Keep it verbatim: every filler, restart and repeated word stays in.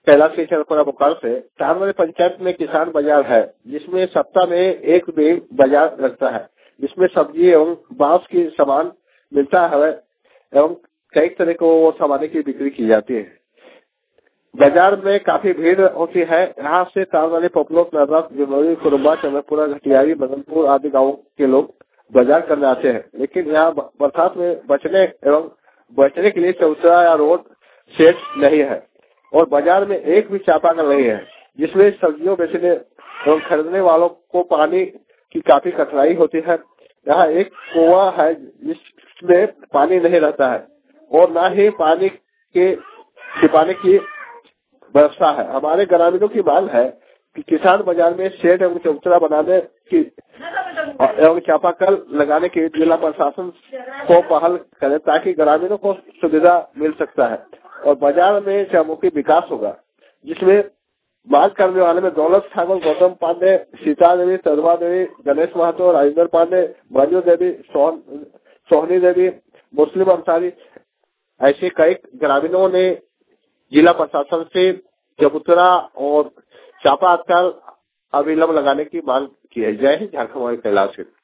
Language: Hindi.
कैलाश के चरपुरा बोकारो से तारवाली पंचायत में किसान बाजार है, जिसमें सप्ताह में एक दिन बाजार लगता है, जिसमें सब्जी एवं बांस की सामान मिलता है एवं कई तरह को वो सामानों की बिक्री की जाती है। बाजार में काफी भीड़ होती है। यहाँ से तारवाली, पपलोक, नर्रात, जमोरी, कुरुबा, चंद्रपुरा, घटियारी, बदनपुर आदि गाँव के लोग बाजार करने आते हैं। लेकिन यहाँ बरसात में बचने एवं बचने के लिए चौतरा या रोड सेट नहीं है और बाजार में एक भी चापाकल नहीं है, जिसमें सब्जियों बेचने एवं खरीदने वालों को पानी की काफी कठिनाई होती है। यहाँ एक कुआं है जिसमें पानी नहीं रहता है और न ही पानी के छिपाने की व्यवस्था है। हमारे ग्रामीणों की मांग है कि किसान बाजार में शेड एवं चौतरा बनाने की एवं चापाकल लगाने की जिला प्रशासन को पहल करे, ताकि ग्रामीणों को सुविधा मिल सकता है और बाजार में चौमुखी विकास होगा, जिसमें मांग करने वाले में दौलत ठाकुर, गौतम पांडे, सीता देवी, तरुआ देवी, गणेश महतो, राजेंद्र पांडे, मंजू देवी, सोहन सोहनी देवी, मुस्लिम अंसारी, ऐसे कई ग्रामीणों ने जिला प्रशासन से चबूतरा और चापाकल अविलंब लगाने की मांग की है। जय हिंद, झारखंड कैलाश।